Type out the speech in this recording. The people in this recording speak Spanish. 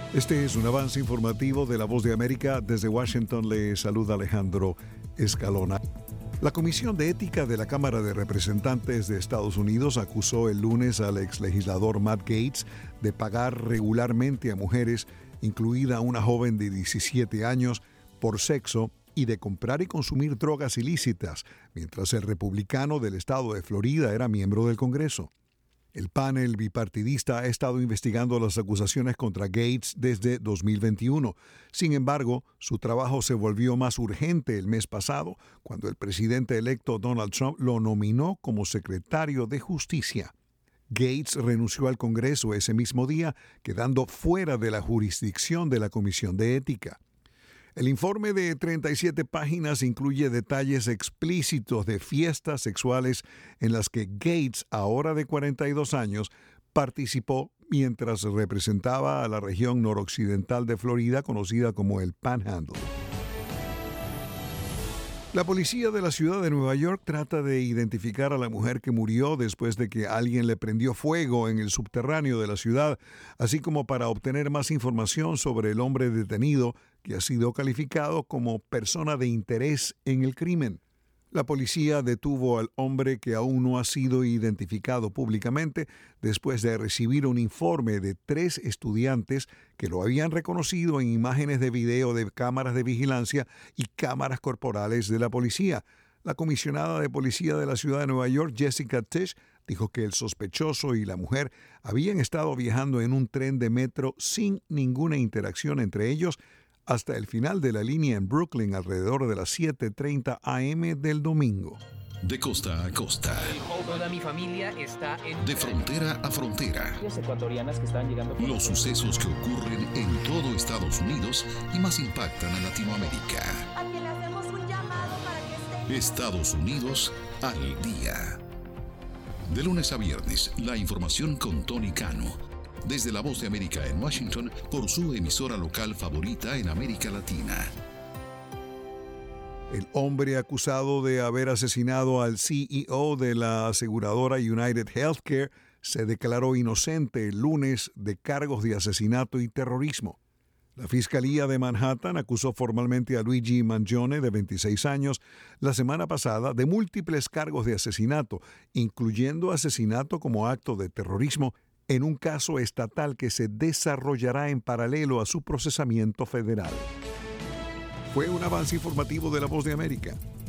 Este es un avance informativo de La Voz de América. Desde Washington le saluda Alejandro Escalona. La Comisión de Ética de la Cámara de Representantes de Estados Unidos acusó el lunes al exlegislador Matt Gaetz de pagar regularmente a mujeres, incluida una joven de 17 años, por sexo y de comprar y consumir drogas ilícitas, mientras el republicano del estado de Florida era miembro del Congreso. El panel bipartidista ha estado investigando las acusaciones contra Gaetz desde 2021. Sin embargo, su trabajo se volvió más urgente el mes pasado, cuando el presidente electo Donald Trump lo nominó como secretario de Justicia. Gaetz renunció al Congreso ese mismo día, quedando fuera de la jurisdicción de la Comisión de Ética. El informe de 37 páginas incluye detalles explícitos de fiestas sexuales en las que Gaetz, ahora de 42 años, participó mientras representaba a la región noroccidental de Florida conocida como el Panhandle. La policía de la ciudad de Nueva York trata de identificar a la mujer que murió después de que alguien le prendió fuego en el subterráneo de la ciudad, así como para obtener más información sobre el hombre detenido que ha sido calificado como persona de interés en el crimen. La policía detuvo al hombre que aún no ha sido identificado públicamente después de recibir un informe de 3 estudiantes que lo habían reconocido en imágenes de video de cámaras de vigilancia y cámaras corporales de la policía. La comisionada de policía de la ciudad de Nueva York, Jessica Tisch, dijo que el sospechoso y la mujer habían estado viajando en un tren de metro sin ninguna interacción entre ellos hasta el final de la línea en Brooklyn alrededor de las 7:30 a.m. del domingo. De costa a costa. Toda mi familia está en... De frontera a frontera. Ecuatorianas que están llegando... Los sucesos que ocurren en todo Estados Unidos y más impactan a Latinoamérica. A quien le hacemos un llamado para que esté... Estados Unidos al día. De lunes a viernes, la información con Tony Cano. Desde La Voz de América en Washington, por su emisora local favorita en América Latina. El hombre acusado de haber asesinado al CEO de la aseguradora United Healthcare se declaró inocente el lunes de cargos de asesinato y terrorismo. La Fiscalía de Manhattan acusó formalmente a Luigi Mangione, de 26 años, la semana pasada de múltiples cargos de asesinato, incluyendo asesinato como acto de terrorismo, en un caso estatal que se desarrollará en paralelo a su procesamiento federal. Fue un avance informativo de La Voz de América.